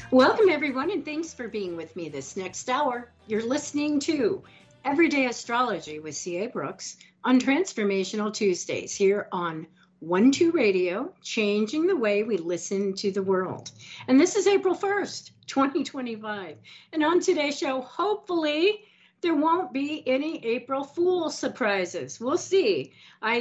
Welcome, everyone, and thanks for being with me this next hour. You're listening to Everyday Astrology with C.A. Brooks on Transformational Tuesdays here on 1-2 Radio, changing the way we listen to the world. And this is April 1st, 2025. And on today's show, hopefully, there won't be any April Fool surprises. We'll see.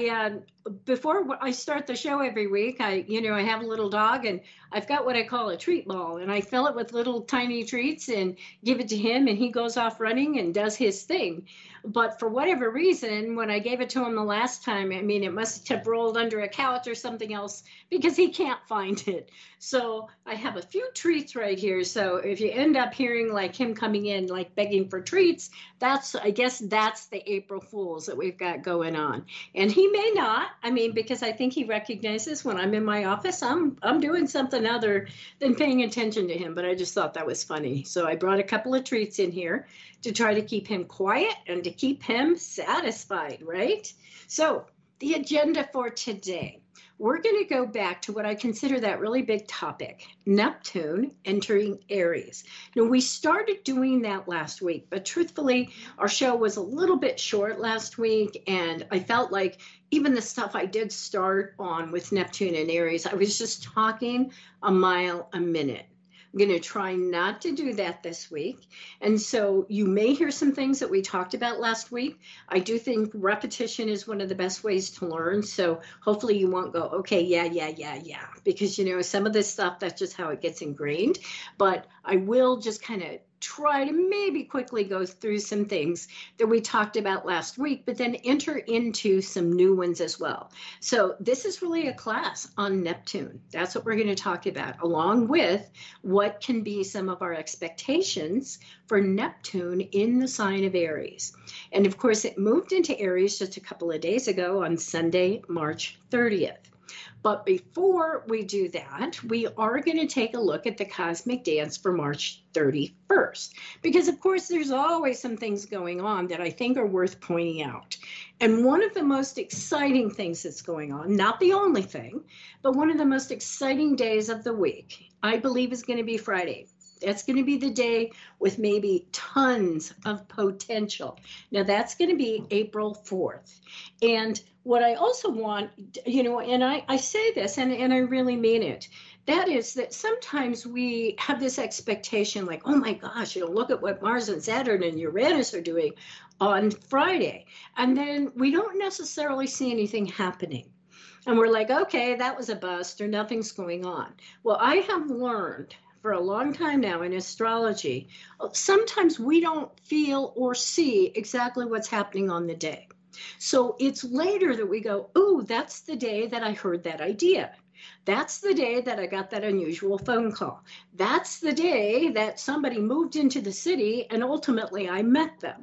Before I start the show every week, I have a little dog and I've got what I call a treat ball, and I fill it with little tiny treats and give it to him, and he goes off running and does his thing. But for whatever reason, when I gave it to him the last time, it must have rolled under a couch or something else because he can't find it. So I have a few treats right here. So if you end up hearing like him coming in, like begging for treats, I guess that's the April Fools that we've got going on. And he may not, because I think he recognizes when I'm in my office, I'm doing something other than paying attention to him. But I just thought that was funny. So I brought a couple of treats in here to try to keep him quiet and to keep him satisfied, right? So the agenda for today, we're going to go back to what I consider that really big topic, Neptune entering Aries. Now, we started doing that last week, but truthfully, our show was a little bit short last week, and I felt like even the stuff I did start on with Neptune and Aries, I was just talking a mile a minute. I'm going to try not to do that this week. And so you may hear some things that we talked about last week. I do think repetition is one of the best ways to learn. So hopefully you won't go, okay, yeah. Because, some of this stuff, that's just how it gets ingrained. But I will just kind of try to maybe quickly go through some things that we talked about last week, but then enter into some new ones as well. So this is really a class on Neptune. That's what we're going to talk about, along with what can be some of our expectations for Neptune in the sign of Aries. And of course, it moved into Aries just a couple of days ago on Sunday, March 30th. But before we do that, we are going to take a look at the cosmic dance for March 31st. Because, of course, there's always some things going on that I think are worth pointing out. And one of the most exciting things that's going on, not the only thing, but one of the most exciting days of the week, I believe is going to be Friday. That's going to be the day with maybe tons of potential. Now, that's going to be April 4th. And what I also want, and I say this, and I really mean it, that is that sometimes we have this expectation like, oh my gosh, look at what Mars and Saturn and Uranus are doing on Friday. And then we don't necessarily see anything happening. And we're like, okay, that was a bust or nothing's going on. Well, I have learned for a long time now in astrology, sometimes we don't feel or see exactly what's happening on the day. So it's later that we go, oh, that's the day that I heard that idea. That's the day that I got that unusual phone call. That's the day that somebody moved into the city and ultimately I met them.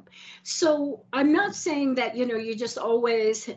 So I'm not saying that, you just always,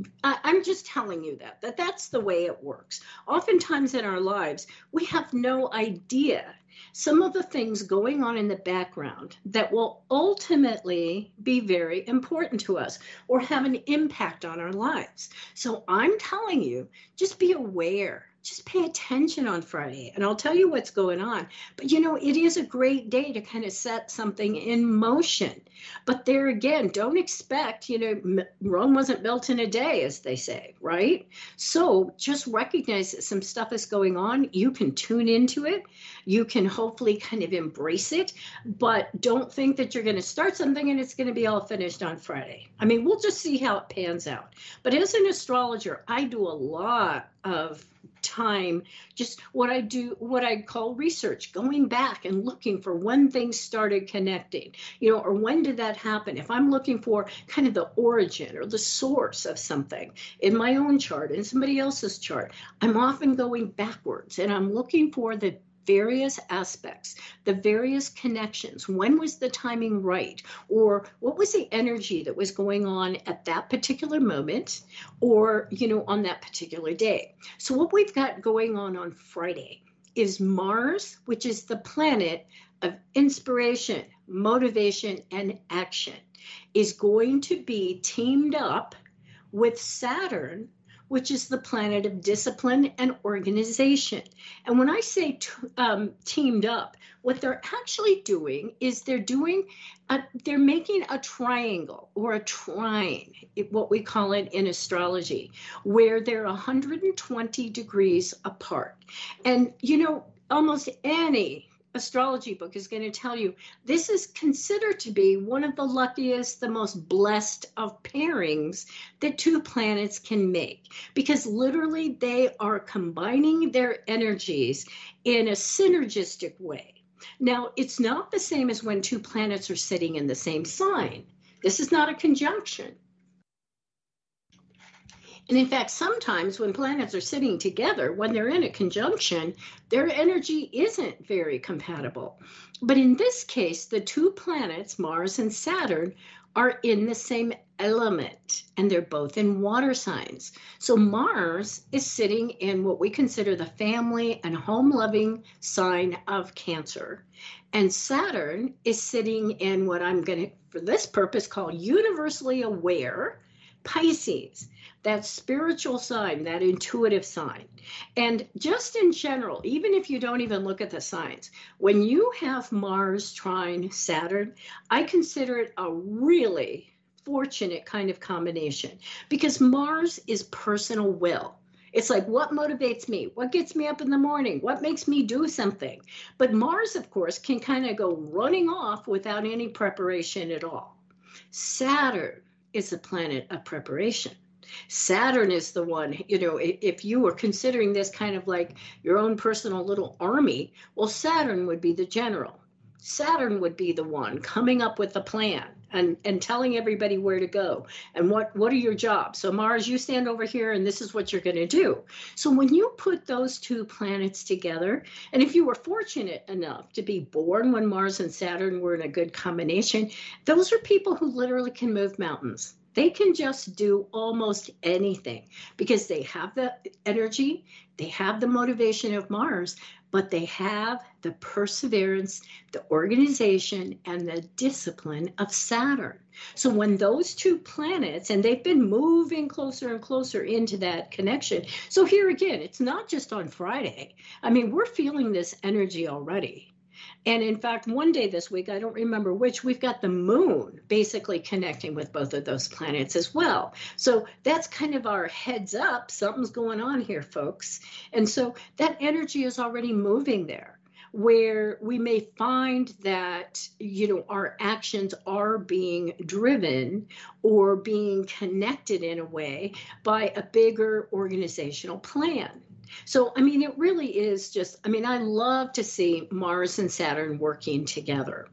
I'm just telling you that that's the way it works. Oftentimes in our lives, we have no idea some of the things going on in the background that will ultimately be very important to us or have an impact on our lives. So I'm telling you, just be aware. Just pay attention on Friday, and I'll tell you what's going on. But, it is a great day to kind of set something in motion. But there again, don't expect, Rome wasn't built in a day, as they say, right? So just recognize that some stuff is going on. You can tune into it. You can hopefully kind of embrace it. But don't think that you're going to start something and it's going to be all finished on Friday. We'll just see how it pans out. But as an astrologer, I do a lot of time, just what I call research, going back and looking for when things started connecting, or when did that happen? If I'm looking for kind of the origin or the source of something in my own chart, in somebody else's chart, I'm often going backwards and I'm looking for the various aspects, the various connections. When was the timing right? Or what was the energy that was going on at that particular moment or, on that particular day? So what we've got going on Friday is Mars, which is the planet of inspiration, motivation, and action, is going to be teamed up with Saturn, which is the planet of discipline and organization. And when I say teamed up, what they're actually doing is they're making a triangle or a trine, what we call it in astrology, where they're 120 degrees apart. And, almost any astrology book is going to tell you this is considered to be one of the luckiest, the most blessed of pairings that two planets can make, because literally they are combining their energies in a synergistic way. Now, it's not the same as when two planets are sitting in the same sign. This is not a conjunction. And in fact, sometimes when planets are sitting together, when they're in a conjunction, their energy isn't very compatible. But in this case, the two planets, Mars and Saturn, are in the same element, and they're both in water signs. So Mars is sitting in what we consider the family and home-loving sign of Cancer. And Saturn is sitting in what I'm going to, for this purpose, call universally aware Pisces, that spiritual sign, that intuitive sign. And just in general, even if you don't even look at the signs, when you have Mars trine Saturn, I consider it a really fortunate kind of combination, because Mars is personal will. It's like, what motivates me? What gets me up in the morning? What makes me do something? But Mars, of course, can kind of go running off without any preparation at all. Saturn is a planet of preparation. Saturn is the one, if you were considering this kind of like your own personal little army, well, Saturn would be the general. Saturn would be the one coming up with the plan and telling everybody where to go and what are your jobs. So Mars, you stand over here and this is what you're going to do. So when you put those two planets together, and if you were fortunate enough to be born when Mars and Saturn were in a good combination, those are people who literally can move mountains. They can just do almost anything because they have the energy, they have the motivation of Mars, but they have the perseverance, the organization, and the discipline of Saturn. So when those two planets, and they've been moving closer and closer into that connection. So here again, it's not just on Friday. I mean, we're feeling this energy already. And in fact, one day this week, I don't remember which, we've got the moon basically connecting with both of those planets as well. So that's kind of our heads up. Something's going on here, folks. And so that energy is already moving there, where we may find that, our actions are being driven or being connected in a way by a bigger organizational plan. So, it really is just, I love to see Mars and Saturn working together.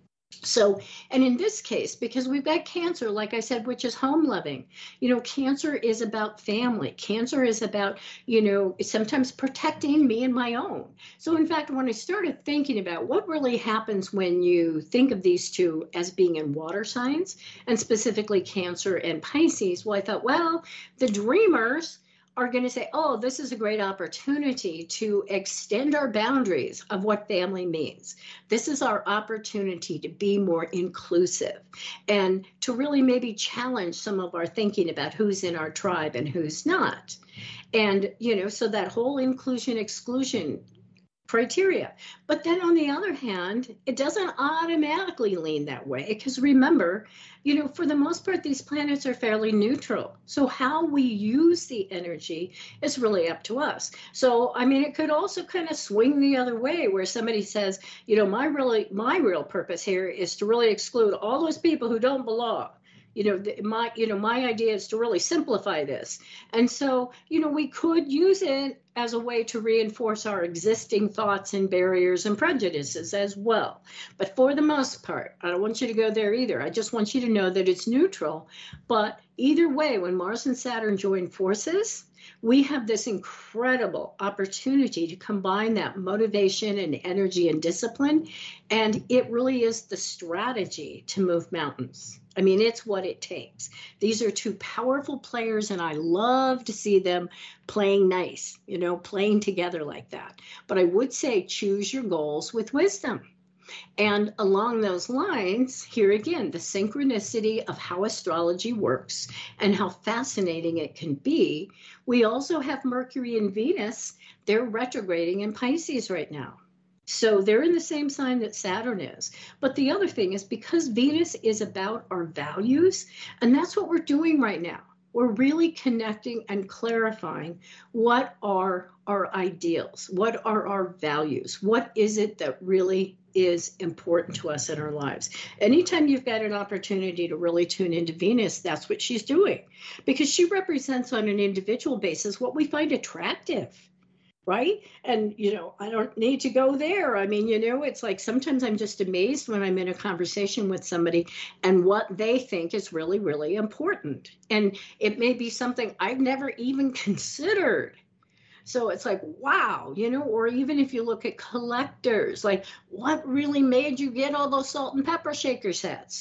So, and in this case, because we've got Cancer, like I said, which is home loving, Cancer is about family. Cancer is about, sometimes protecting me and my own. So in fact, when I started thinking about what really happens when you think of these two as being in water signs, and specifically Cancer and Pisces, well, I thought, well, the dreamers are going to say, oh, this is a great opportunity to extend our boundaries of what family means. This is our opportunity to be more inclusive and to really maybe challenge some of our thinking about who's in our tribe and who's not. And, so that whole inclusion exclusion criteria. But then on the other hand, it doesn't automatically lean that way, because remember, for the most part, these planets are fairly neutral. So how we use the energy is really up to us. So, it could also kind of swing the other way, where somebody says, my real purpose here is to really exclude all those people who don't belong. My idea is to really simplify this. And so, we could use it as a way to reinforce our existing thoughts and barriers and prejudices as well. But for the most part, I don't want you to go there either. I just want you to know that it's neutral. But either way, when Mars and Saturn join forces, we have this incredible opportunity to combine that motivation and energy and discipline. And it really is the strategy to move mountains. It's what it takes. These are two powerful players, and I love to see them playing nice, playing together like that. But I would say choose your goals with wisdom. And along those lines, here again, the synchronicity of how astrology works and how fascinating it can be. We also have Mercury and Venus. They're retrograding in Pisces right now. So they're in the same sign that Saturn is. But the other thing is, because Venus is about our values, and that's what we're doing right now. We're really connecting and clarifying what are our ideals, what are our values, what is it that really is important to us in our lives. Anytime you've got an opportunity to really tune into Venus, that's what she's doing, because she represents on an individual basis what we find attractive. Right. And, I don't need to go there. I mean, it's like sometimes I'm just amazed when I'm in a conversation with somebody and what they think is really, really important. And it may be something I've never even considered. So it's like, wow, or even if you look at collectors, like what really made you get all those salt and pepper shaker sets,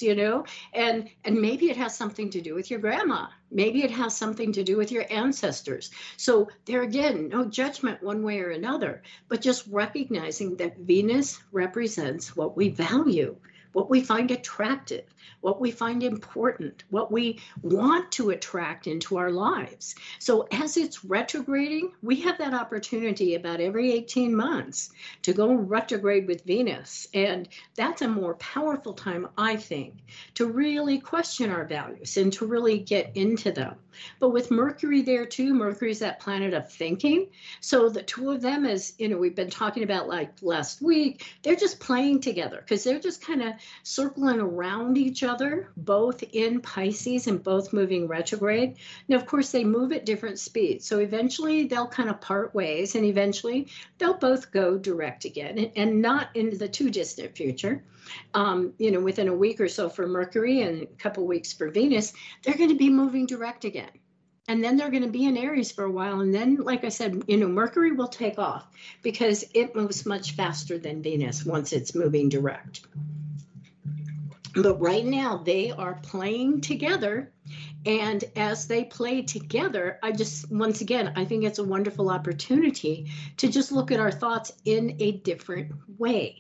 and maybe it has something to do with your grandma. Maybe it has something to do with your ancestors. So there again, no judgment one way or another, but just recognizing that Venus represents what we value, what we find attractive, what we find important, what we want to attract into our lives. So as it's retrograding, we have that opportunity about every 18 months to go retrograde with Venus. And that's a more powerful time, I think, to really question our values and to really get into them. But with Mercury there too, Mercury's that planet of thinking. So the two of them, as we've been talking about like last week, they're just playing together because they're just kind of circling around each other, both in Pisces and both moving retrograde. Now, of course, they move at different speeds. So eventually they'll kind of part ways and eventually they'll both go direct again, and not in the too distant future. Within a week or so for Mercury and a couple of weeks for Venus, they're going to be moving direct again. And then they're going to be in Aries for a while. And then, like I said, Mercury will take off because it moves much faster than Venus once it's moving direct. But right now they are playing together. And as they play together, once again, I think it's a wonderful opportunity to just look at our thoughts in a different way,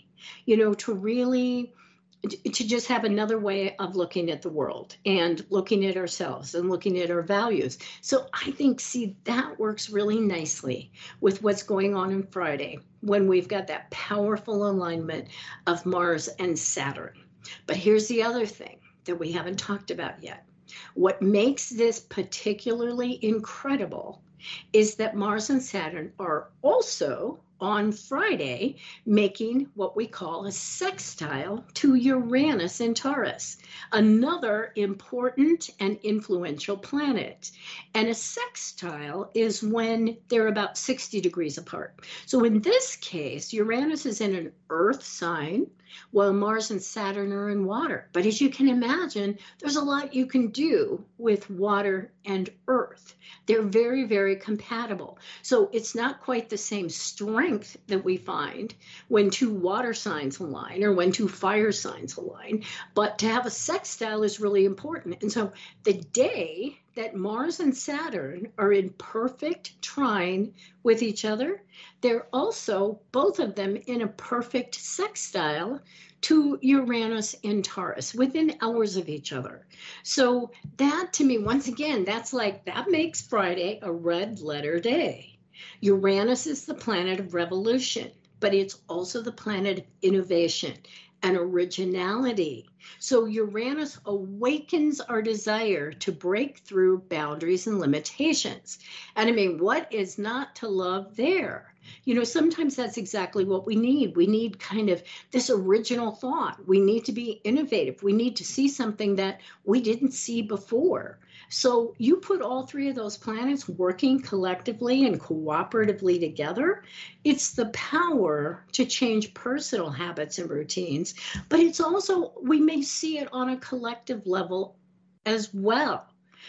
to just have another way of looking at the world and looking at ourselves and looking at our values. So I think, that works really nicely with what's going on on Friday when we've got that powerful alignment of Mars and Saturn. But here's the other thing that we haven't talked about yet. What makes this particularly incredible is that Mars and Saturn are also on Friday making what we call a sextile to Uranus in Taurus, another important and influential planet. And a sextile is when they're about 60 degrees apart. So in this case, Uranus is in an earth sign, while Mars and Saturn are in water. But as you can imagine, there's a lot you can do with water and earth. They're very, very compatible. So it's not quite the same strength that we find when two water signs align or when two fire signs align, but to have a sextile is really important. And so the day that Mars and Saturn are in perfect trine with each other, they're also, both of them, in a perfect sextile to Uranus in Taurus within hours of each other. So that, to me, once again, that makes Friday a red letter day. Uranus is the planet of revolution, but it's also the planet of innovation and originality. So Uranus awakens our desire to break through boundaries and limitations. And I mean, what is not to love there? Sometimes that's exactly what we need. We need kind of this original thought. We need to be innovative. We need to see something that we didn't see before. So you put all three of those planets working collectively and cooperatively together. It's the power to change personal habits and routines, but it's also, we may see it on a collective level as well.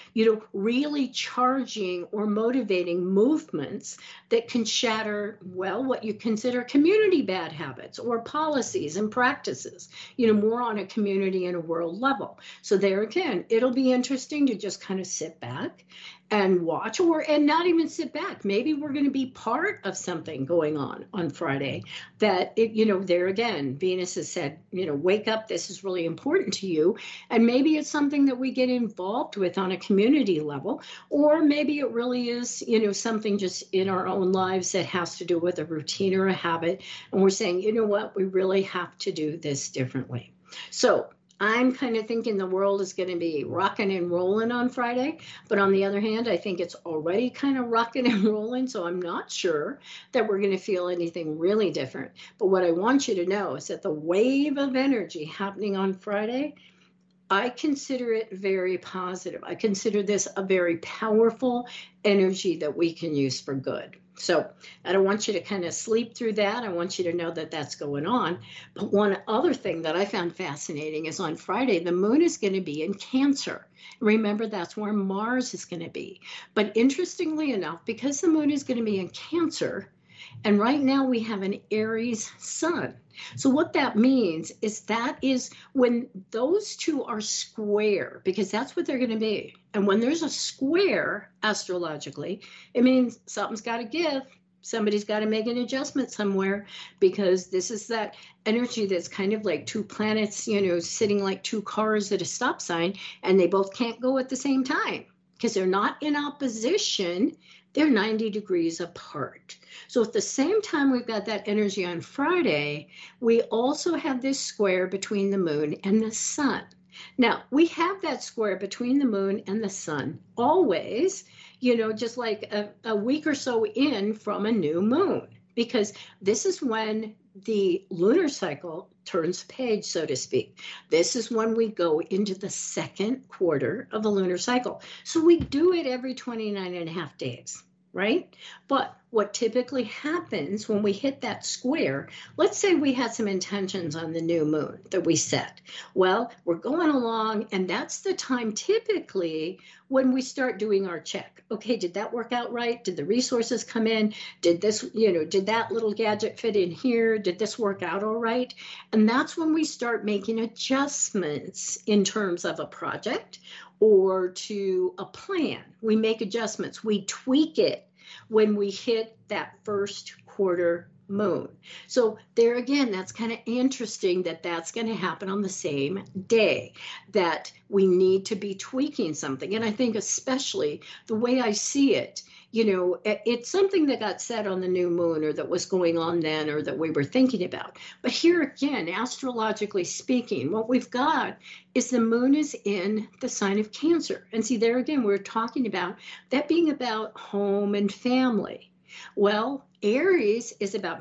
Really charging or motivating movements that can shatter, what you consider community bad habits or policies and practices, more on a community and a world level. So there again, it'll be interesting to just kind of sit back and watch, and not even sit back. Maybe we're going to be part of something going on Friday that there again, Venus has said, wake up, this is really important to you. And maybe it's something that we get involved with on a community level, or maybe it really is, something just in our own lives that has to do with a routine or a habit. And we're saying, you know what, we really have to do this differently. So I'm kind of thinking the world is going to be rocking and rolling on Friday. But on the other hand, I think it's already kind of rocking and rolling. So I'm not sure that we're going to feel anything really different. But what I want you to know is that the wave of energy happening on Friday, I consider it very positive. I consider this a very powerful energy that we can use for good. So I don't want you to kind of sleep through that. I want you to know that that's going on. But one other thing that I found fascinating is on Friday, the moon is going to be in Cancer. Remember, that's where Mars is going to be. But interestingly enough, because the moon is going to be in Cancer, and right now we have an Aries sun. So what that means is that is when those two are square, because that's what they're going to be. And when there's a square astrologically, it means something's got to give. Somebody's got to make an adjustment somewhere, because this is that energy that's kind of like two planets, sitting like two cars at a stop sign, and they both can't go at the same time because they're not in opposition. They're 90 degrees apart. So at the same time we've got that energy on Friday, we also have this square between the moon and the sun. Now, we have that square between the moon and the sun always, just like a week or so in from a new moon, because this is when the lunar cycle turns page, so to speak. This is when we go into the second quarter of the lunar cycle. So we do it every 29 and a half days, right? But what typically happens when we hit that square, let's say we had some intentions on the new moon that we set. Well, we're going along, and that's the time typically when we start doing our check. Okay, did that work out right? Did the resources come in? Did this, did that little gadget fit in here? Did this work out all right? And that's when we start making adjustments in terms of a project or to a plan. We make adjustments, we tweak it when we hit that first quarter moon. So there again, that's kind of interesting that that's going to happen on the same day, that we need to be tweaking something. And I think especially the way I see it, it's something that got said on the new moon, or that was going on then, or that we were thinking about. But here again, astrologically speaking, what we've got is the moon is in the sign of Cancer. And see, there again, we're talking about that being about home and family. Well, Aries is about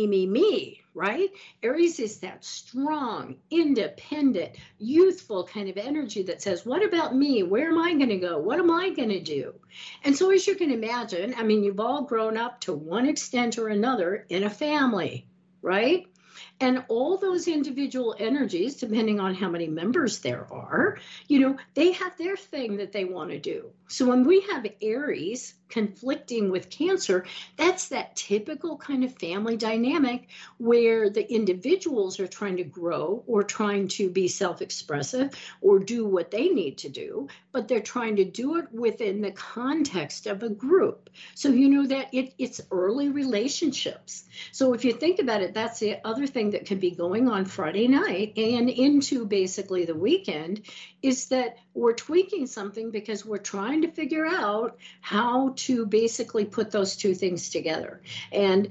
me, right? Aries is that strong, independent, youthful kind of energy that says, what about me? Where am I going to go? What am I going to do? And so as you can imagine, you've all grown up to one extent or another in a family, right? And all those individual energies, depending on how many members there are, they have their thing that they want to do. So when we have Aries conflicting with Cancer, that's that typical kind of family dynamic where the individuals are trying to grow or trying to be self-expressive or do what they need to do, but they're trying to do it within the context of a group. So that it's early relationships. So if you think about it, that's the other thing that can be going on Friday night and into basically the weekend, is that we're tweaking something because we're trying to figure out how to basically put those two things together. And,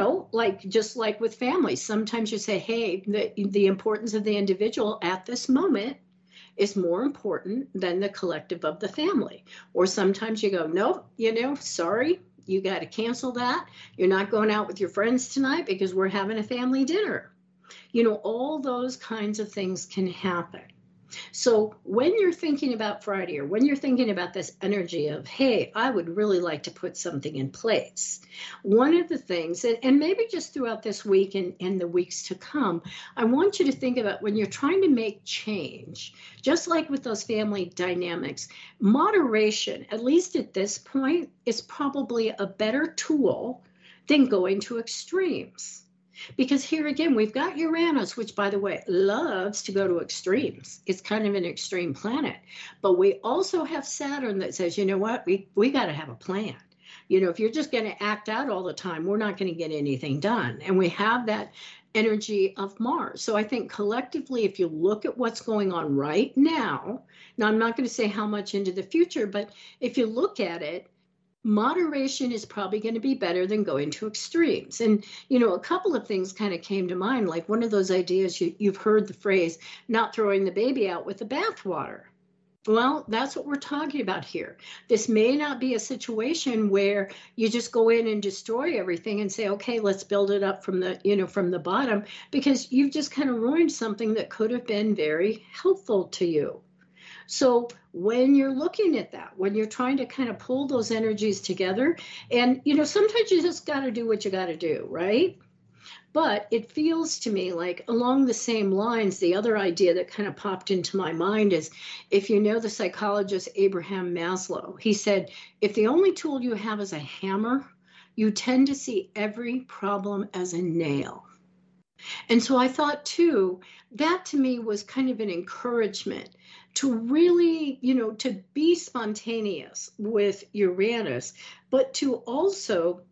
just like with families, sometimes you say, hey, the importance of the individual at this moment is more important than the collective of the family. Or sometimes you go, nope, sorry, you got to cancel that. You're not going out with your friends tonight because we're having a family dinner. All those kinds of things can happen. So when you're thinking about Friday, or when you're thinking about this energy of, hey, I would really like to put something in place, one of the things, and maybe just throughout this week and the weeks to come, I want you to think about when you're trying to make change, just like with those family dynamics, moderation, at least at this point, is probably a better tool than going to extremes. Because here again, we've got Uranus, which, by the way, loves to go to extremes. It's kind of an extreme planet. But we also have Saturn that says, you know what, we got to have a plan. You know, if you're just going to act out all the time, we're not going to get anything done. And we have that energy of Mars. So I think collectively, if you look at what's going on right now, I'm not going to say how much into the future, but if you look at it, moderation is probably going to be better than going to extremes. And, you know, a couple of things kind of came to mind, like one of those ideas, you've heard the phrase, not throwing the baby out with the bathwater. Well, that's what we're talking about here. This may not be a situation where you just go in and destroy everything and say, okay, let's build it up from the, you know, from the bottom, because you've just kind of ruined something that could have been very helpful to you. So when you're looking at that, when you're trying to kind of pull those energies together, and, you know, sometimes you just got to do what you got to do, right? But it feels to me like along the same lines, the other idea that kind of popped into my mind is, if you know the psychologist Abraham Maslow, he said, if the only tool you have is a hammer, you tend to see every problem as a nail. And so I thought too, that to me was kind of an encouragement to really, you know, to be spontaneous with Uranus, but to also,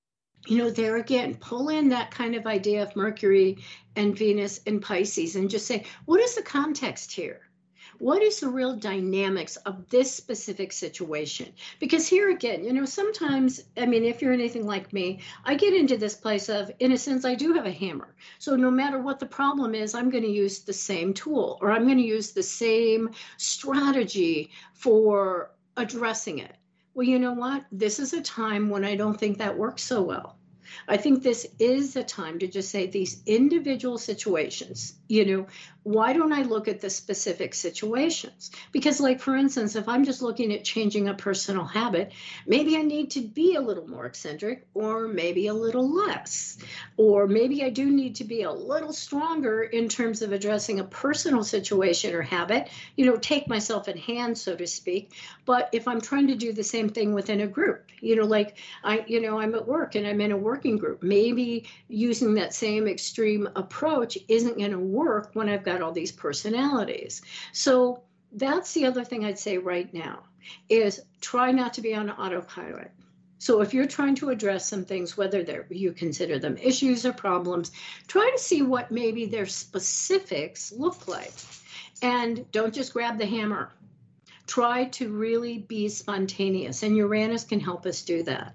you know, there again, pull in that kind of idea of Mercury and Venus and Pisces and just say, what is the context here? What is the real dynamics of this specific situation? Because here again, you know, sometimes, I mean, if you're anything like me, I get into this place of, in a sense, I do have a hammer. So no matter what the problem is, I'm going to use the same tool, or I'm going to use the same strategy for addressing it. Well, you know what? This is a time when I don't think that works so well. I think this is a time to just say these individual situations, you know, why don't I look at the specific situations? Because, like, for instance, if I'm just looking at changing a personal habit, maybe I need to be a little more eccentric, or maybe a little less, or maybe I do need to be a little stronger in terms of addressing a personal situation or habit, you know, take myself in hand, so to speak. But if I'm trying to do the same thing within a group, you know, like I'm at work and I'm in a working group, maybe using that same extreme approach isn't going to work when I've got all these personalities. So that's the other thing I'd say right now is try not to be on autopilot. So if you're trying to address some things, whether you consider them issues or problems, try to see what maybe their specifics look like. And don't just grab the hammer. Try to really be spontaneous, and Uranus can help us do that.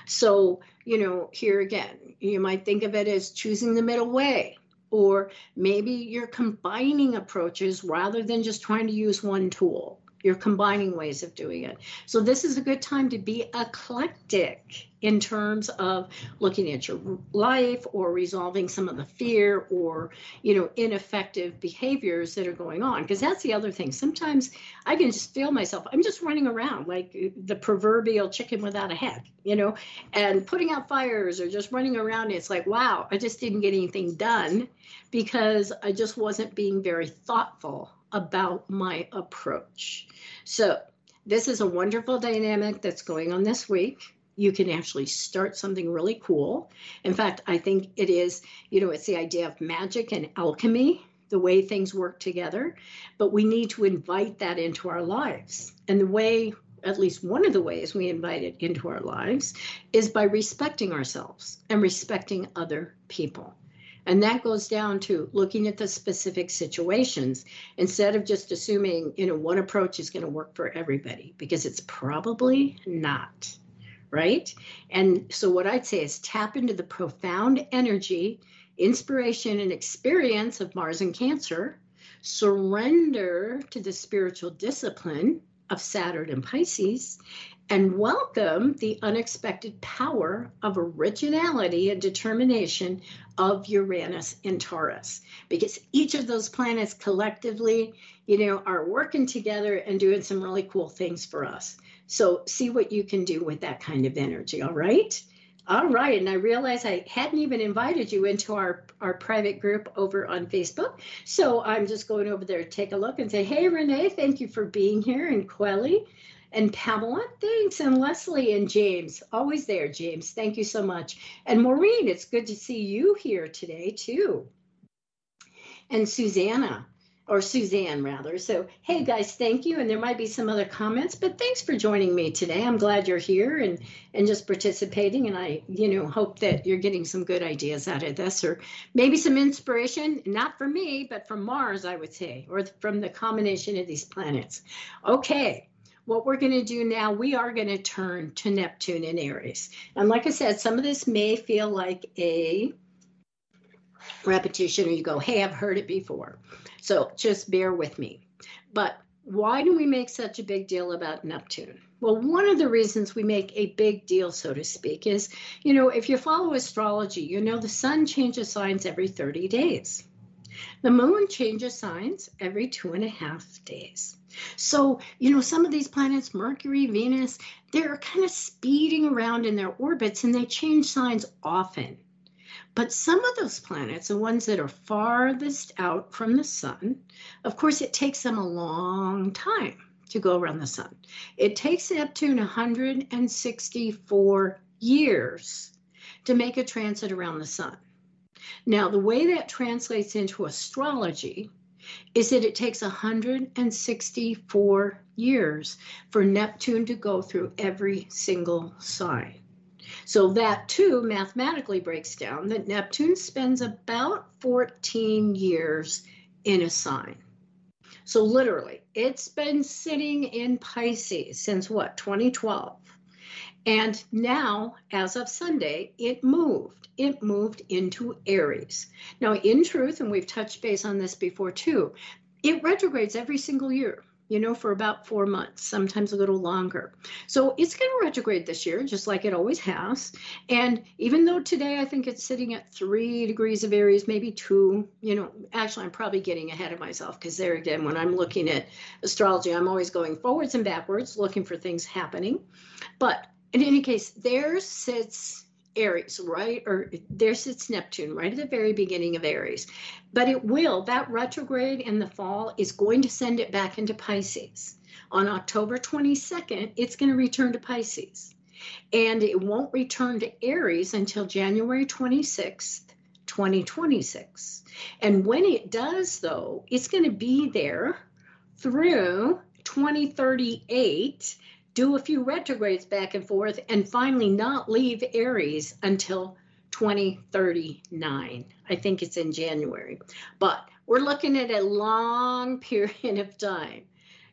So, you know, here again, you might think of it as choosing the middle way, or maybe you're combining approaches rather than just trying to use one tool. You're combining ways of doing it. So this is a good time to be eclectic in terms of looking at your life or resolving some of the fear or, you know, ineffective behaviors that are going on. Because that's the other thing. Sometimes I can just feel myself, I'm just running around like the proverbial chicken without a head, you know, and putting out fires or just running around. It's like, wow, I just didn't get anything done because I just wasn't being very thoughtful about my approach. So this is a wonderful dynamic that's going on this week. You can actually start something really cool. In fact, I think it is, you know, it's the idea of magic and alchemy, the way things work together, but we need to invite that into our lives. And the way, at least one of the ways we invite it into our lives is by respecting ourselves and respecting other people. And that goes down to looking at the specific situations instead of just assuming, you know, one approach is going to work for everybody, because it's probably not, right? And so what I'd say is tap into the profound energy, inspiration, and experience of Mars in Cancer, surrender to the spiritual discipline of Saturn and Pisces, and welcome the unexpected power of originality and determination of Uranus in Taurus, because each of those planets collectively, you know, are working together and doing some really cool things for us. So see what you can do with that kind of energy. All right. All right, and I realize I hadn't even invited you into our private group over on Facebook. So I'm just going over there to take a look and say, hey, Renee, thank you for being here. And Quelly and Pamela, thanks. And Leslie and James, always there, James. Thank you so much. And Maureen, it's good to see you here today, too. And Susanna, or Suzanne rather. So, hey guys, thank you. And there might be some other comments, but thanks for joining me today. I'm glad you're here and just participating. And I, hope that you're getting some good ideas out of this, or maybe some inspiration, not from me, but from Mars, I would say, or from the combination of these planets. Okay. What we're going to do now, we are going to turn to Neptune in Aries. And like I said, some of this may feel like a repetition, or you go, hey, I've heard it before. So just bear with me. But why do we make such a big deal about Neptune? Well, one of the reasons we make a big deal, so to speak, is, if you follow astrology, the sun changes signs every 30 days. The moon changes signs every 2.5 days. So, some of these planets, Mercury, Venus, they're kind of speeding around in their orbits and they change signs often. But some of those planets, the ones that are farthest out from the sun, of course, it takes them a long time to go around the sun. It takes Neptune 164 years to make a transit around the sun. Now, the way that translates into astrology is that it takes 164 years for Neptune to go through every single sign. So that too mathematically breaks down that Neptune spends about 14 years in a sign. So literally, it's been sitting in Pisces since 2012. And now, as of Sunday, it moved into Aries. Now, in truth, and we've touched base on this before too, it retrogrades every single year, for about 4 months, sometimes a little longer. So it's going to retrograde this year, just like it always has. And even though today I think it's sitting at 3 degrees of Aries, maybe 2, actually I'm probably getting ahead of myself, because there again, when I'm looking at astrology, I'm always going forwards and backwards, looking for things happening. But in any case, there sits Aries, right? Or there sits Neptune right at the very beginning of Aries. But that retrograde in the fall is going to send it back into Pisces. On October 22nd, it's going to return to Pisces. And it won't return to Aries until January 26th, 2026. And when it does, though, it's going to be there through 2038, do a few retrogrades back and forth, and finally not leave Aries until 2039. I think it's in January. But we're looking at a long period of time,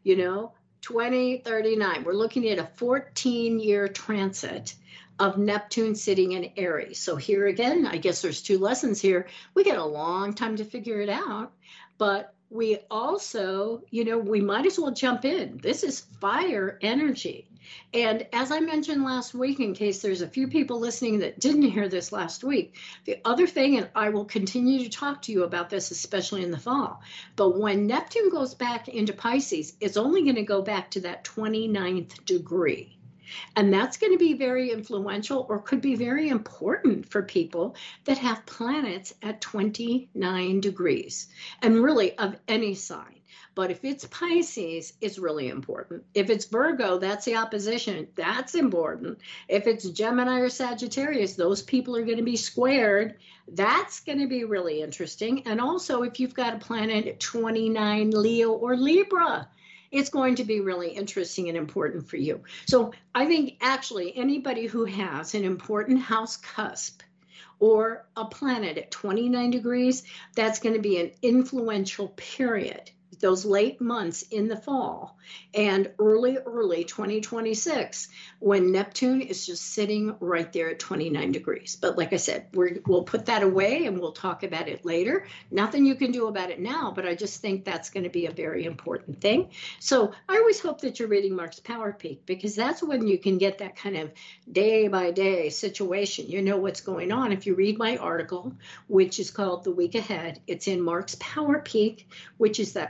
2039. We're looking at a 14-year transit of Neptune sitting in Aries. So here again, I guess there's 2 lessons here. We got a long time to figure it out, but we also, we might as well jump in. This is fire energy. And as I mentioned last week, in case there's a few people listening that didn't hear this last week, the other thing, and I will continue to talk to you about this, especially in the fall, but when Neptune goes back into Pisces, it's only going to go back to that 29th degree. And that's going to be very influential, or could be very important for people that have planets at 29 degrees, and really of any sign. But if it's Pisces, it's really important. If it's Virgo, that's the opposition. That's important. If it's Gemini or Sagittarius, those people are going to be squared. That's going to be really interesting. And also, if you've got a planet at 29 Leo or Libra, it's going to be really interesting and important for you. So I think actually anybody who has an important house cusp or a planet at 29 degrees, that's going to be an influential period. Those late months in the fall and early 2026, when Neptune is just sitting right there at 29 degrees. But like I said, we'll put that away and we'll talk about it later. Nothing you can do about it now, but I just think that's going to be a very important thing. So I always hope that you're reading Mark's Power Peak, because that's when you can get that kind of day by day situation. You know what's going on. If you read my article, which is called The Week Ahead, it's in Mark's Power Peak, which is that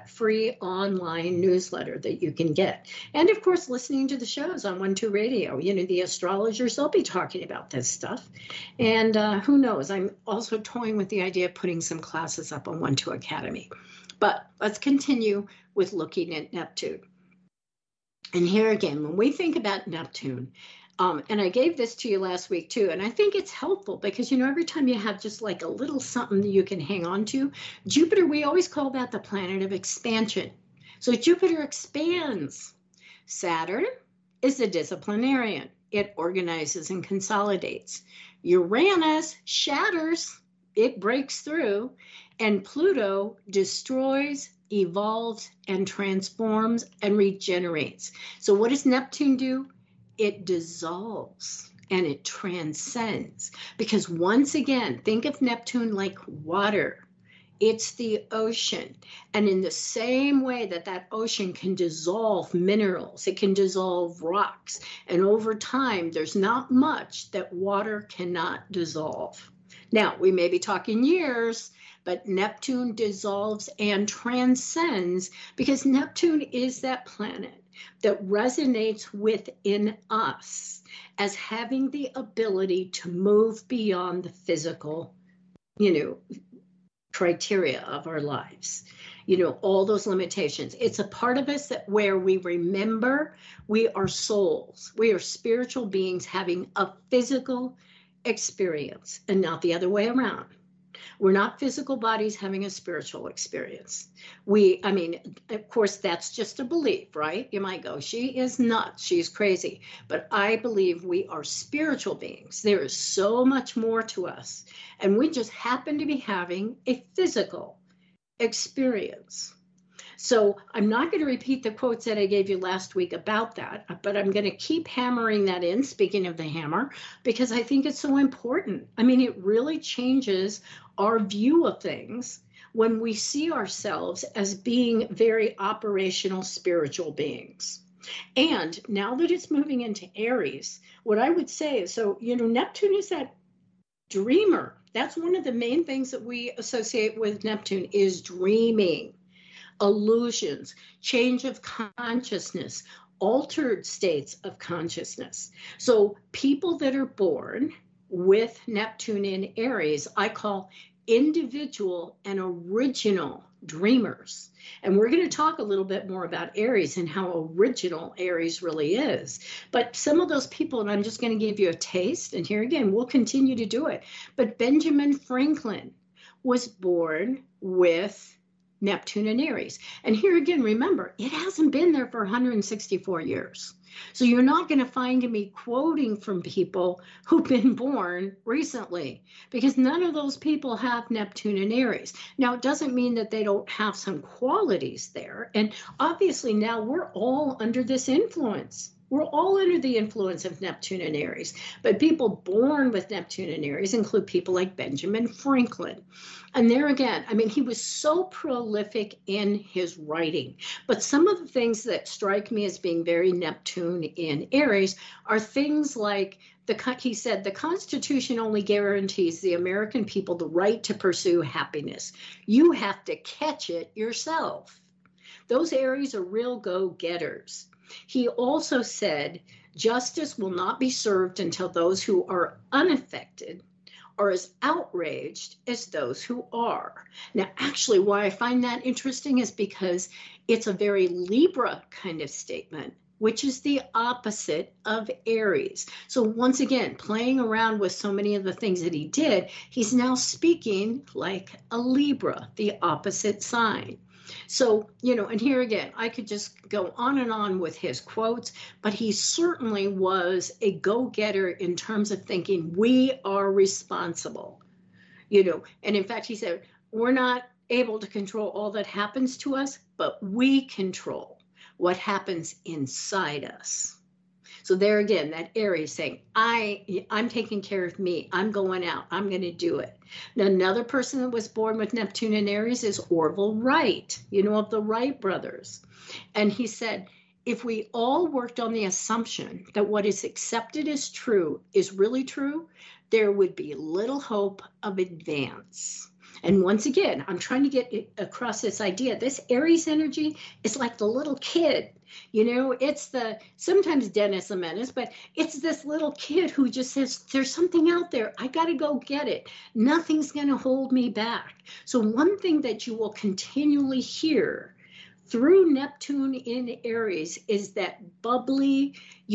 that free online newsletter that you can get. And of course, listening to the shows on 1-2 Radio, the astrologers, they'll be talking about this stuff. And who knows, I'm also toying with the idea of putting some classes up on 1-2 Academy. But let's continue with looking at Neptune. And here again, when we think about Neptune, and I gave this to you last week too, and I think it's helpful because, every time you have just like a little something that you can hang on to, Jupiter, we always call that the planet of expansion. So Jupiter expands. Saturn is the disciplinarian. It organizes and consolidates. Uranus shatters. It breaks through. And Pluto destroys, evolves, and transforms and regenerates. So what does Neptune do? It dissolves and it transcends. Because once again, think of Neptune like water. It's the ocean. And in the same way that that ocean can dissolve minerals, it can dissolve rocks. And over time, there's not much that water cannot dissolve. Now, we may be talking years, but Neptune dissolves and transcends because Neptune is that planet that resonates within us as having the ability to move beyond the physical, criteria of our lives. All those limitations. It's a part of us that where we remember we are souls. We are spiritual beings having a physical experience and not the other way around. We're not physical bodies having a spiritual experience. Of course, that's just a belief, right? You might go, she is nuts, she's crazy. But I believe we are spiritual beings. There is so much more to us. And we just happen to be having a physical experience. So I'm not going to repeat the quotes that I gave you last week about that, but I'm going to keep hammering that in, speaking of the hammer, because I think it's so important. It really changes our view of things when we see ourselves as being very operational spiritual beings. And now that it's moving into Aries, what I would say is, Neptune is that dreamer. That's one of the main things that we associate with Neptune is dreaming. Illusions, change of consciousness, altered states of consciousness. So people that are born with Neptune in Aries, I call individual and original dreamers. And we're going to talk a little bit more about Aries and how original Aries really is. But some of those people, and I'm just going to give you a taste, and here again, we'll continue to do it. But Benjamin Franklin was born with Neptune and Aries. And here again, remember, it hasn't been there for 164 years. So you're not going to find me quoting from people who've been born recently, because none of those people have Neptune and Aries. Now, it doesn't mean that they don't have some qualities there. And obviously now we're all under this influence. We're all under the influence of Neptune and Aries, but people born with Neptune and Aries include people like Benjamin Franklin. And there again, he was so prolific in his writing, but some of the things that strike me as being very Neptune in Aries are things like he said, the Constitution only guarantees the American people the right to pursue happiness. You have to catch it yourself. Those Aries are real go-getters. He also said, justice will not be served until those who are unaffected are as outraged as those who are. Now, actually, why I find that interesting is because it's a very Libra kind of statement, which is the opposite of Aries. So once again, playing around with so many of the things that he did, he's now speaking like a Libra, the opposite sign. So, and here again, I could just go on and on with his quotes, but he certainly was a go-getter in terms of thinking we are responsible, and in fact, he said, we're not able to control all that happens to us, but we control what happens inside us. So there again, that Aries saying, I'm taking care of me. I'm going out. I'm going to do it. Now, another person that was born with Neptune and Aries is Orville Wright, of the Wright brothers. And he said, if we all worked on the assumption that what is accepted as true is really true, there would be little hope of advance. And once again, I'm trying to get across this idea. This Aries energy is like the little kid. It's sometimes Dennis the Menace, but it's this little kid who just says, there's something out there. I got to go get it. Nothing's going to hold me back. So one thing that you will continually hear through Neptune in Aries is that bubbly,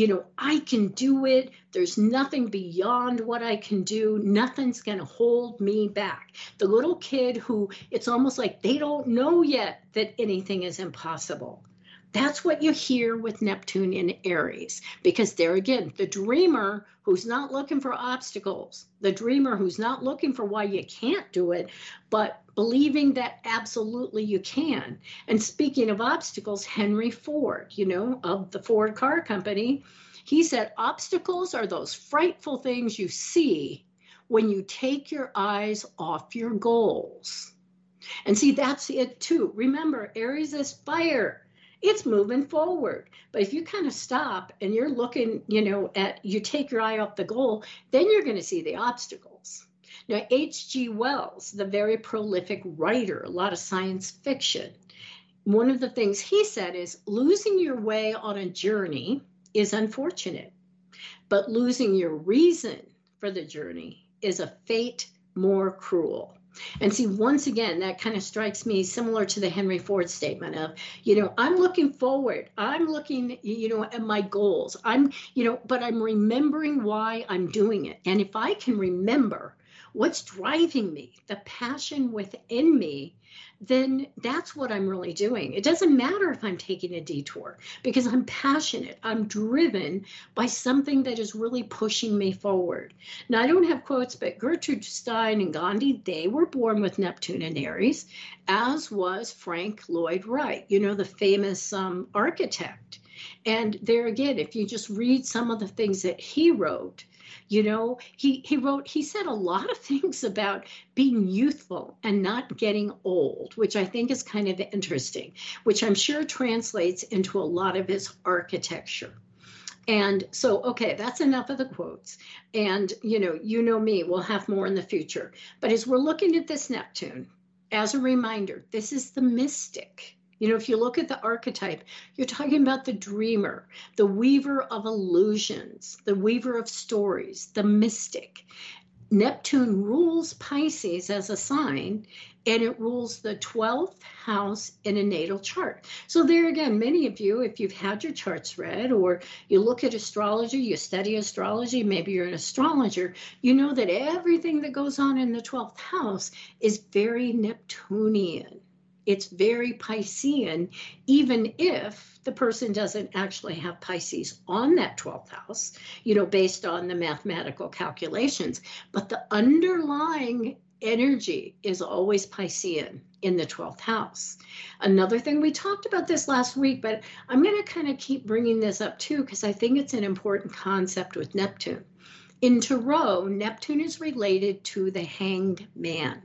I can do it. There's nothing beyond what I can do. Nothing's going to hold me back. The little kid who it's almost like they don't know yet that anything is impossible. That's what you hear with Neptune in Aries, because there again, the dreamer who's not looking for obstacles, the dreamer who's not looking for why you can't do it, but believing that absolutely you can. And speaking of obstacles, Henry Ford, of the Ford Car Company, he said, obstacles are those frightful things you see when you take your eyes off your goals. And see, that's it too. Remember, Aries is fire. It's moving forward. But if you kind of stop and you're looking, you take your eye off the goal, then you're going to see the obstacles. Now, H.G. Wells, the very prolific writer, a lot of science fiction, one of the things he said is losing your way on a journey is unfortunate, but losing your reason for the journey is a fate more cruel. And see, once again, that kind of strikes me similar to the Henry Ford statement of, I'm looking forward. I'm looking, at my goals. But I'm remembering why I'm doing it. And if I can remember what's driving me, the passion within me, then that's what I'm really doing. It doesn't matter if I'm taking a detour because I'm passionate. I'm driven by something that is really pushing me forward. Now, I don't have quotes, but Gertrude Stein and Gandhi, they were born with Neptune in Aries, as was Frank Lloyd Wright, the famous architect. And there again, if you just read some of the things that he wrote, he said a lot of things about being youthful and not getting old, which I think is kind of interesting, which I'm sure translates into a lot of his architecture. And so, okay, that's enough of the quotes. And, you know me, we'll have more in the future. But as we're looking at this Neptune, as a reminder, this is the mystic. If you look at the archetype, you're talking about the dreamer, the weaver of illusions, the weaver of stories, the mystic. Neptune rules Pisces as a sign, and it rules the 12th house in a natal chart. So there again, many of you, if you've had your charts read or you look at astrology, you study astrology, maybe you're an astrologer, you know that everything that goes on in the 12th house is very Neptunian. It's very Piscean, even if the person doesn't actually have Pisces on that 12th house, based on the mathematical calculations. But the underlying energy is always Piscean in the 12th house. Another thing, we talked about this last week, but I'm going to kind of keep bringing this up too, because I think it's an important concept with Neptune. In Tarot, Neptune is related to the Hanged Man.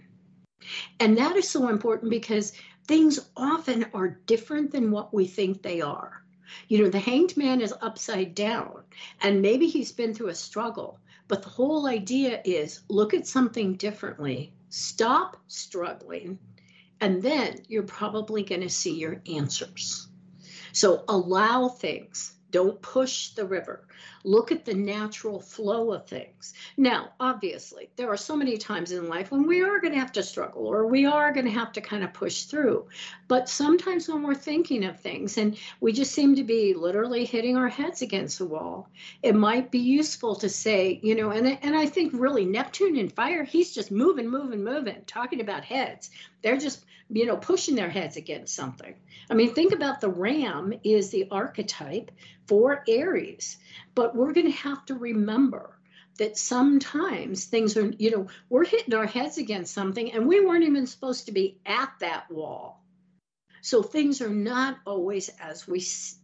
And that is so important because things often are different than what we think they are. The Hanged Man is upside down, and maybe he's been through a struggle, but the whole idea is look at something differently, stop struggling, and then you're probably going to see your answers. So allow things. Don't push the river. Look at the natural flow of things. Now, obviously, there are so many times in life when we are going to have to struggle or we are going to have to kind of push through. But sometimes when we're thinking of things and we just seem to be literally hitting our heads against the wall, it might be useful to say, and I think really Neptune in fire, he's just moving, talking about heads. They're just, pushing their heads against something. I mean, think about the ram is the archetype for Aries, but we're going to have to remember that sometimes things are, we're hitting our heads against something and we weren't even supposed to be at that wall. So things are not always as we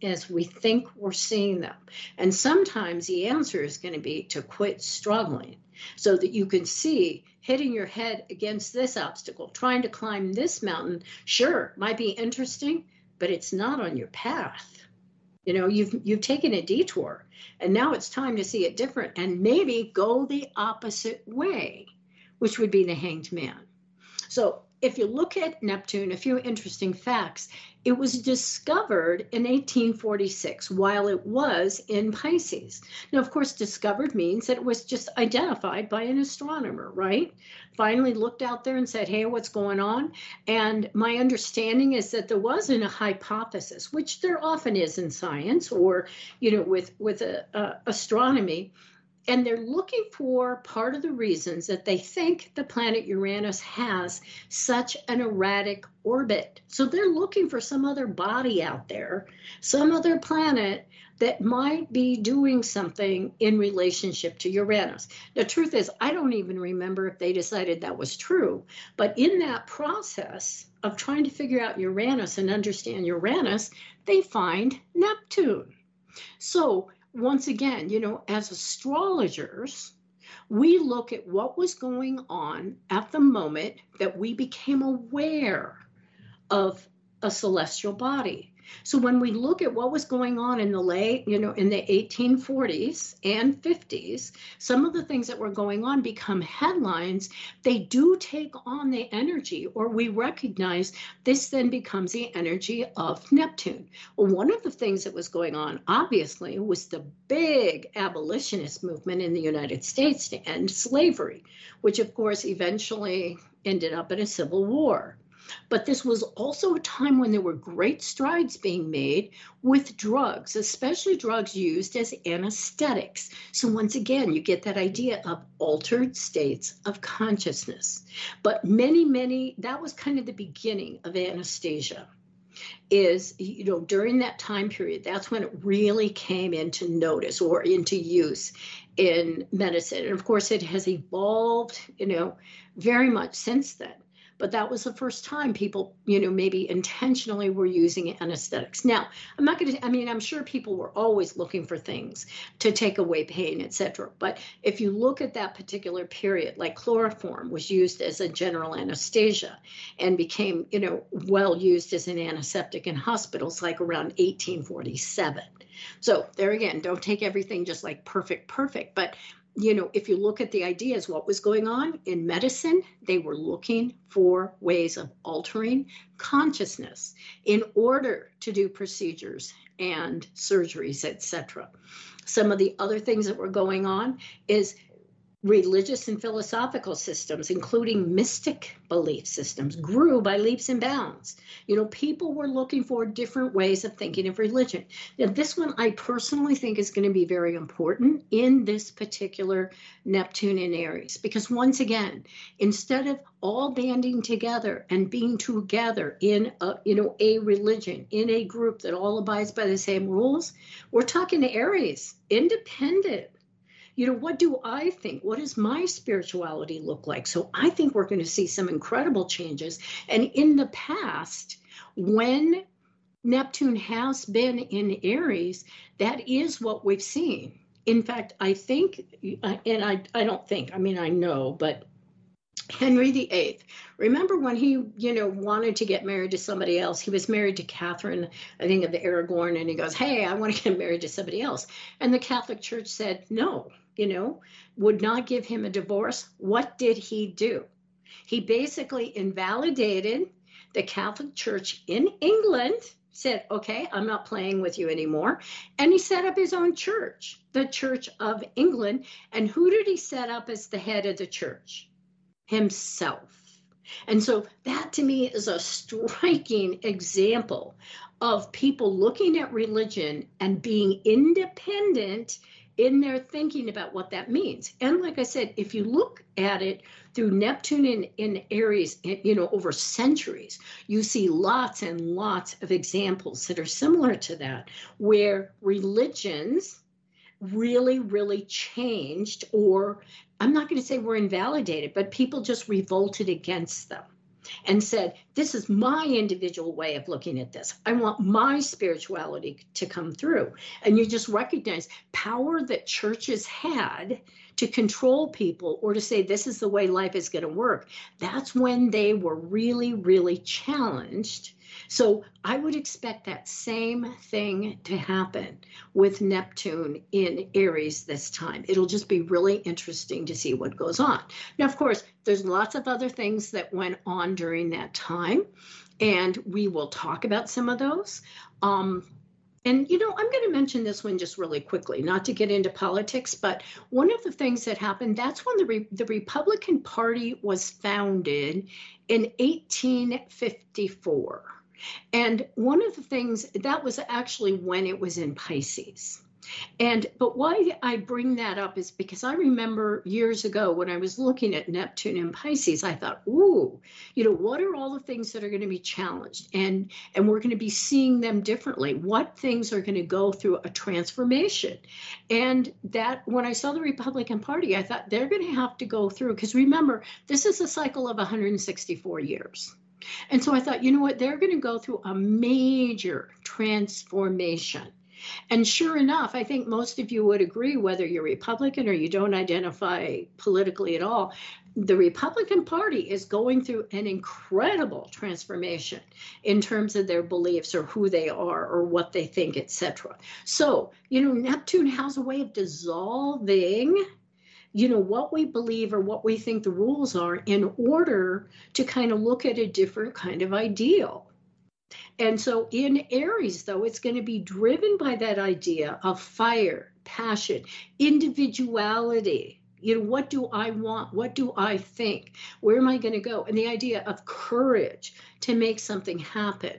think we're seeing them. And sometimes the answer is going to be to quit struggling so that you can see hitting your head against this obstacle, trying to climb this mountain, sure, might be interesting, but it's not on your path. You've taken a detour and now it's time to see it different and maybe go the opposite way, which would be the Hanged Man. So if you look at Neptune, a few interesting facts. It was discovered in 1846 while it was in Pisces. Now, of course, discovered means that it was just identified by an astronomer, right? Finally looked out there and said, hey, what's going on? And my understanding is that there wasn't a hypothesis, which there often is in science or, with astronomy. And they're looking for part of the reasons that they think the planet Uranus has such an erratic orbit. So they're looking for some other body out there, some other planet that might be doing something in relationship to Uranus. The truth is, I don't even remember if they decided that was true. But in that process of trying to figure out Uranus and understand Uranus, they find Neptune. So once again, as astrologers, we look at what was going on at the moment that we became aware of a celestial body. So when we look at what was going on in the in the 1840s and 50s, some of the things that were going on become headlines. They do take on the energy, or we recognize this then becomes the energy of Neptune. Well, one of the things that was going on, obviously, was the big abolitionist movement in the United States to end slavery, which of course eventually ended up in a civil war. But this was also a time when there were great strides being made with drugs, especially drugs used as anesthetics. So once again, you get that idea of altered states of consciousness. But that was kind of the beginning of anesthesia. Is, during that time period, that's when it really came into notice or into use in medicine. And of course, it has evolved, very much since then. But that was the first time people, maybe intentionally were using anesthetics. Now, I'm sure people were always looking for things to take away pain, etc. But if you look at that particular period, like chloroform was used as a general anesthesia and became, well used as an antiseptic in hospitals like around 1847. So there again, don't take everything just like perfect, but if you look at the ideas, what was going on in medicine, they were looking for ways of altering consciousness in order to do procedures and surgeries, etc. Some of the other things that were going on is religious and philosophical systems, including mystic belief systems, grew by leaps and bounds. People were looking for different ways of thinking of religion. Now, this one I personally think is going to be very important in this particular Neptune in Aries, because once again, instead of all banding together and being together in a religion, in a group that all abides by the same rules, we're talking to Aries, independent. What do I think? What does my spirituality look like? So I think we're going to see some incredible changes. And in the past, when Neptune has been in Aries, that is what we've seen. In fact, I think, and I don't think, I know, but Henry VIII, remember when he, wanted to get married to somebody else? He was married to Catherine, I think, of Aragon, and he goes, hey, I want to get married to somebody else. And the Catholic Church said no, would not give him a divorce. What did he do? He basically invalidated the Catholic Church in England, said, okay, I'm not playing with you anymore. And he set up his own church, the Church of England. And who did he set up as the head of the church? Himself. And so that to me is a striking example of people looking at religion and being independent in their thinking about what that means. And like I said, if you look at it through Neptune in Aries, over centuries, you see lots and lots of examples that are similar to that, where religions really, really changed, or I'm not going to say were invalidated, but people just revolted against them and said, this is my individual way of looking at this. I want my spirituality to come through. And you just recognize power that churches had to control people or to say, this is the way life is going to work. That's when they were really, really challenged So I would expect that same thing to happen with Neptune in Aries this time. It'll just be really interesting to see what goes on. Now, of course, there's lots of other things that went on during that time, and we will talk about some of those. And, I'm going to mention this one just really quickly, not to get into politics, but one of the things that happened, that's when the Republican Party was founded in 1854. And one of the things, that was actually when it was in Pisces. But why I bring that up is because I remember years ago when I was looking at Neptune and Pisces, I thought, ooh, what are all the things that are going to be challenged? And we're going to be seeing them differently. What things are going to go through a transformation? And that when I saw the Republican Party, I thought they're going to have to go through, because remember, this is a cycle of 164 years. And so I thought, you know what, they're going to go through a major transformation. And sure enough, I think most of you would agree, whether you're Republican or you don't identify politically at all, the Republican Party is going through an incredible transformation in terms of their beliefs or who they are or what they think, etc. So, Neptune has a way of dissolving what we believe or what we think the rules are in order to kind of look at a different kind of ideal. And so in Aries, though, it's going to be driven by that idea of fire, passion, individuality. What do I want? What do I think? Where am I going to go? And the idea of courage to make something happen.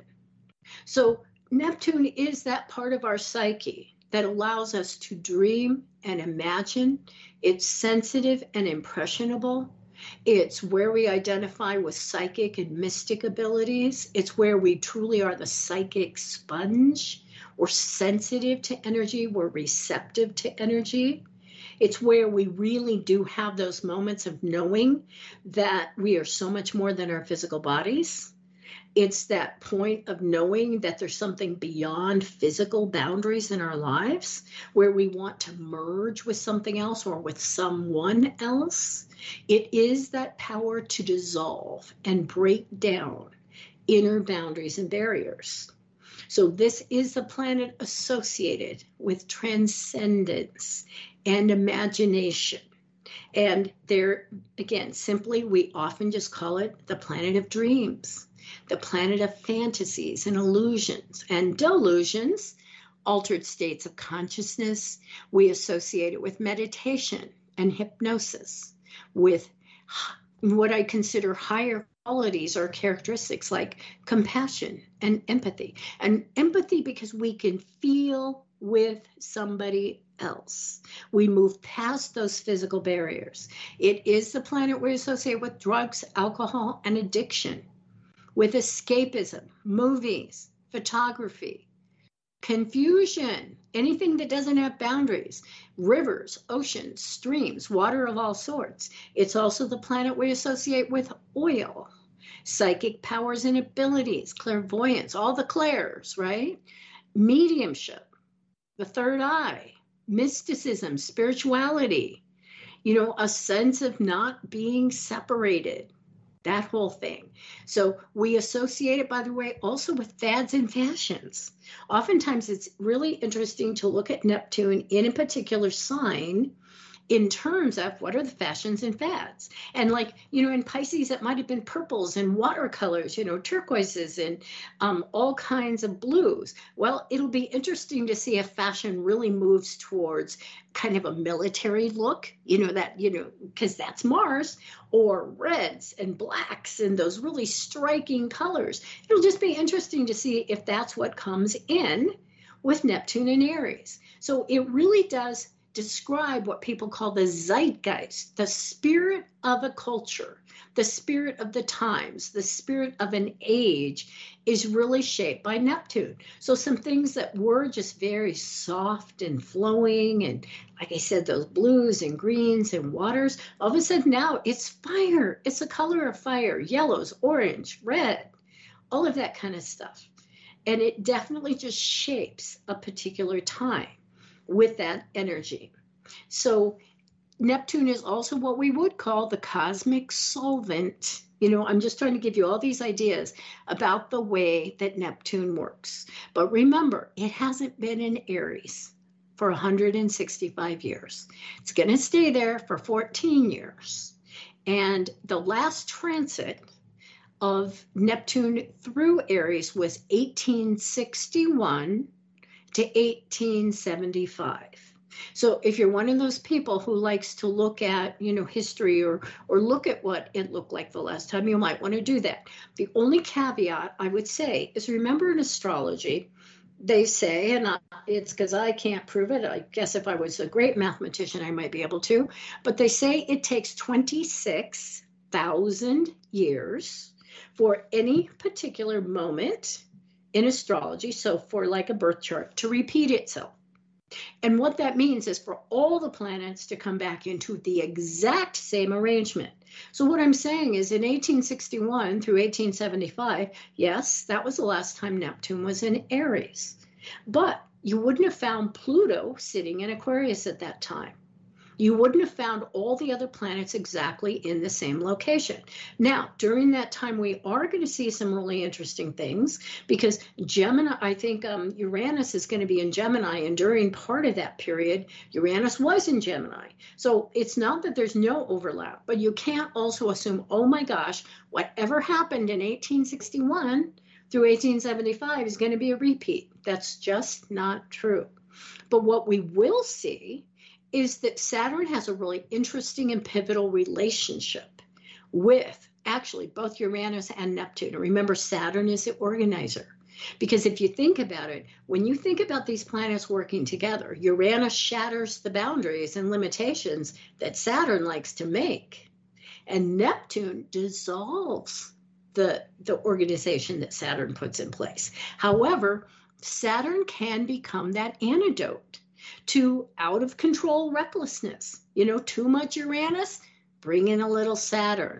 So Neptune is that part of our psyche that allows us to dream and imagine. It's sensitive and impressionable. It's where we identify with psychic and mystic abilities. It's where we truly are the psychic sponge. We're sensitive to energy. We're receptive to energy. It's where we really do have those moments of knowing that we are so much more than our physical bodies. It's that point of knowing that there's something beyond physical boundaries in our lives where we want to merge with something else or with someone else. It is that power to dissolve and break down inner boundaries and barriers. So this is the planet associated with transcendence and imagination. And there, again, simply, we often just call it the planet of dreams, the planet of fantasies and illusions and delusions, altered states of consciousness. We associate it with meditation and hypnosis, with what I consider higher qualities or characteristics like compassion and empathy. And empathy because we can feel with somebody else. We move past those physical barriers. It is the planet we associate with drugs, alcohol, and addiction, with escapism, movies, photography, confusion, anything that doesn't have boundaries, rivers, oceans, streams, water of all sorts. It's also the planet we associate with oil, psychic powers and abilities, clairvoyance, all the clairs, right? Mediumship, the third eye, mysticism, spirituality, a sense of not being separated, that whole thing. So we associate it, by the way, also with fads and fashions. Oftentimes it's really interesting to look at Neptune in a particular sign in terms of what are the fashions and fads. And in Pisces, it might have been purples and watercolors, turquoises and all kinds of blues. Well, it'll be interesting to see if fashion really moves towards kind of a military look, because that's Mars, or reds and blacks and those really striking colors. It'll just be interesting to see if that's what comes in with Neptune and Aries. So it really does describe what people call the zeitgeist, the spirit of a culture, the spirit of the times, the spirit of an age is really shaped by Neptune. So some things that were just very soft and flowing, and like I said, those blues and greens and waters, all of a sudden now it's fire. It's the color of fire, yellows, orange, red, all of that kind of stuff. And it definitely just shapes a particular time with that energy. So Neptune is also what we would call the cosmic solvent. I'm just trying to give you all these ideas about the way that Neptune works. But remember, it hasn't been in Aries for 165 years. It's going to stay there for 14 years. And the last transit of Neptune through Aries was 1861 to 1875. So if you're one of those people who likes to look at, history or look at what it looked like the last time, you might want to do that. The only caveat I would say is, remember, in astrology, they say, and it's because I can't prove it. I guess if I was a great mathematician, I might be able to, but they say it takes 26,000 years for any particular moment in astrology, so for like a birth chart, to repeat itself. And what that means is for all the planets to come back into the exact same arrangement. So what I'm saying is in 1861 through 1875, yes, that was the last time Neptune was in Aries. But you wouldn't have found Pluto sitting in Aquarius at that time. You wouldn't have found all the other planets exactly in the same location. Now, during that time, we are going to see some really interesting things because Gemini, I think Uranus is going to be in Gemini, and during part of that period, Uranus was in Gemini. So it's not that there's no overlap, but you can't also assume, oh my gosh, whatever happened in 1861 through 1875 is going to be a repeat. That's just not true. But what we will see is that Saturn has a really interesting and pivotal relationship with actually both Uranus and Neptune. And remember, Saturn is the organizer. Because if you think about it, when you think about these planets working together, Uranus shatters the boundaries and limitations that Saturn likes to make. And Neptune dissolves the organization that Saturn puts in place. However, Saturn can become that antidote to out of control recklessness. Too much Uranus, bring in a little Saturn.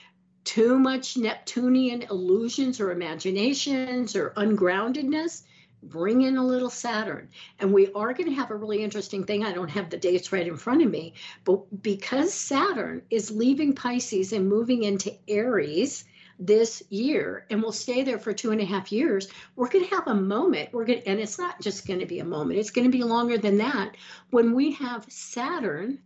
Too much Neptunian illusions or imaginations or ungroundedness, bring in a little Saturn. And we are going to have a really interesting thing. I don't have the dates right in front of me, but because Saturn is leaving Pisces and moving into Aries this year and will stay there for 2.5 years, we're going to have a moment. And it's not just going to be a moment, it's going to be longer than that, when we have Saturn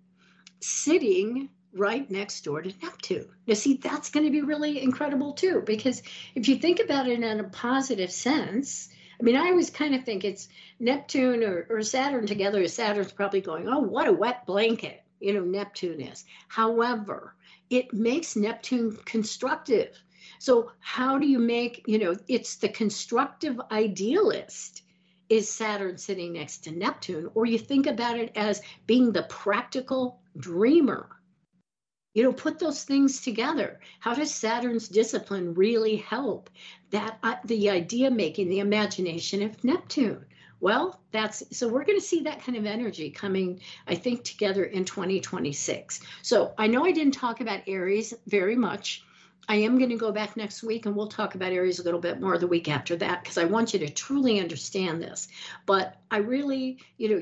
sitting right next door to Neptune. Now, see, that's going to be really incredible too, because if you think about it in a positive sense, I always kind of think it's Neptune or Saturn together. Saturn's probably going, oh, what a wet blanket, Neptune is. However, it makes Neptune constructive. So how do you make, it's the constructive idealist is Saturn sitting next to Neptune, or you think about it as being the practical dreamer. Put those things together. How does Saturn's discipline really help that the idea making, the imagination of Neptune? Well, so we're going to see that kind of energy coming, I think, together in 2026. So I know I didn't talk about Aries very much. I am going to go back next week and we'll talk about Aries a little bit more the week after that, because I want you to truly understand this. But I really,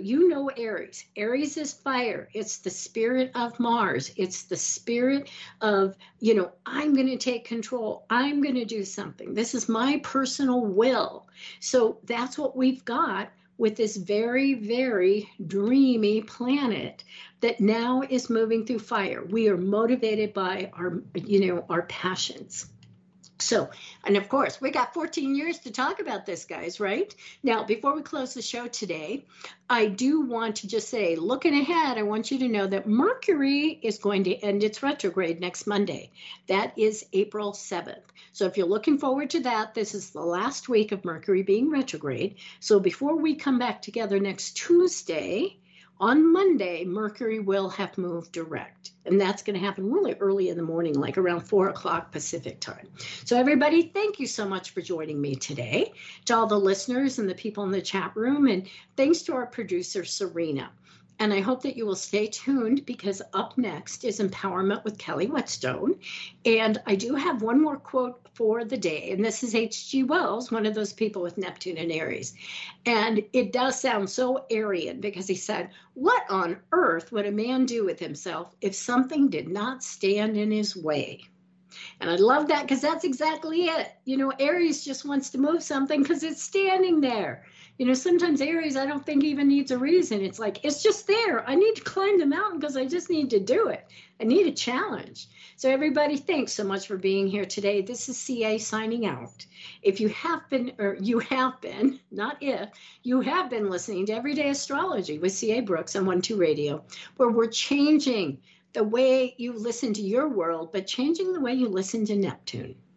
Aries. Aries is fire. It's the spirit of Mars. It's the spirit of, I'm going to take control. I'm going to do something. This is my personal will. So that's what we've got with this very, very dreamy planet that now is moving through fire. We are motivated by our passions. So, and of course, we got 14 years to talk about this, guys, right? Now, before we close the show today, I do want to just say, looking ahead, I want you to know that Mercury is going to end its retrograde next Monday. That is April 7th. So if you're looking forward to that, this is the last week of Mercury being retrograde. So before we come back together next Tuesday, on Monday, Mercury will have moved direct, and that's going to happen really early in the morning, like around 4 o'clock Pacific time. So everybody, thank you so much for joining me today, to all the listeners and the people in the chat room, and thanks to our producer, Serena. And I hope that you will stay tuned because up next is Empowerment with Kelly Whetstone. And I do have one more quote for the day. And this is H.G. Wells, one of those people with Neptune and Aries. And it does sound so Aryan because he said, "What on earth would a man do with himself if something did not stand in his way?" And I love that because that's exactly it. Aries just wants to move something because it's standing there. Sometimes Aries, I don't think even needs a reason. It's like, it's just there. I need to climb the mountain because I just need to do it. I need a challenge. So everybody, thanks so much for being here today. This is CA signing out. If you have been, not if, you have been listening to Everyday Astrology with CA Brooks on 1-2 Radio, where we're changing the way you listen to your world, but changing the way you listen to Neptune.